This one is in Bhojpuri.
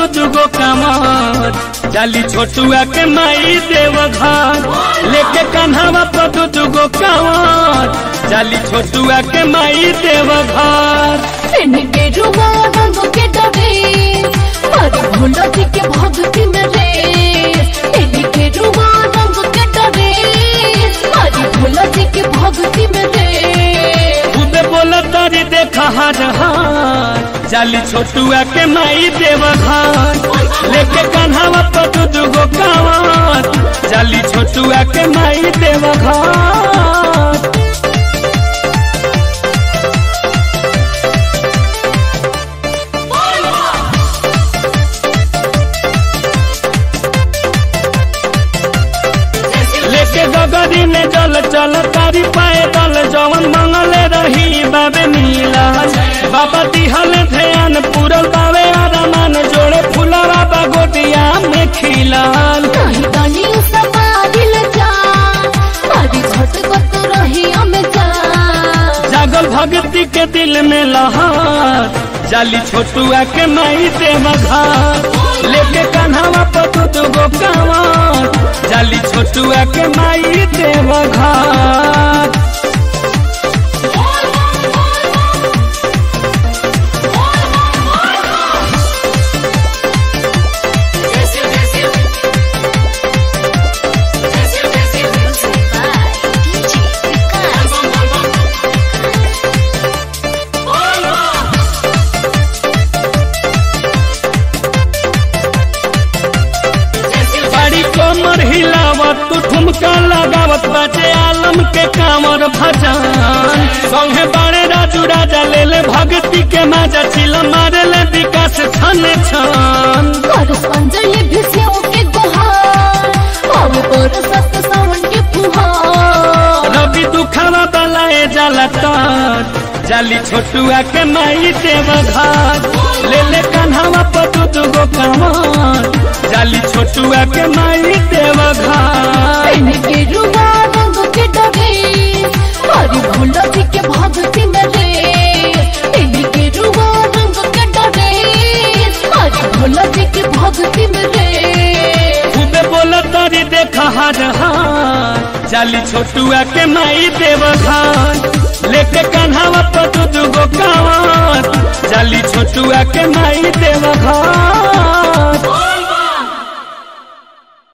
दुगो कामर जाली छोटुआ के माई देव घर लेके कान्हावा पर दुगो कामर जाली छोटुआ के माई देव घर गेरुआ रंग के डरे मारी भोला जी के भक्ति में रे गेरुआ रंग के डरे मारी भोला जी के भक्ति में रे खुदे बोला तारी देखा हार जाली छोटुआ के माई देव घर लेके कान्हावा पर दुगो कामर जाली छोटुआ के माई देव घर गगरी में जल चल तारी पाए दल जवन मंगले रही बाबे नीला बाबा दिहल ध्यान पूरल बाबे आरामान जोड़े फूला बाबा गोटिया में खिलाल जागल भक्ति के दिल में लहर जाली छोटुआ के माई देव घर लेके कान्हावा पर दुगो कांवर जाली छोटुआ के माई देव घर कमर हिलावत तू ठुमका लगावत बाजे आलम के कामर भजन संगे बड़े राजू राजा ले ले भक्ति के माजा चिल मारे ले विकास छन छन रवि दुखावा बलाए जाला तर जाली छोटुआ के माई देव घर ले ले कान्हावा पर दुगो कामर जाली छोटुआ के माई देव घर गेरुआ रंग के डरे मारी भोला जी के भक्ति में रे गेरुआ रंग के डरे मारी भोला जी के भक्ति में रे खूबे बोला तारी देखा हार जाली छोटुआ के माई देव घर लेके कान्हावा पर दुगो कांवर जाली छोटुआ के माई देव घर।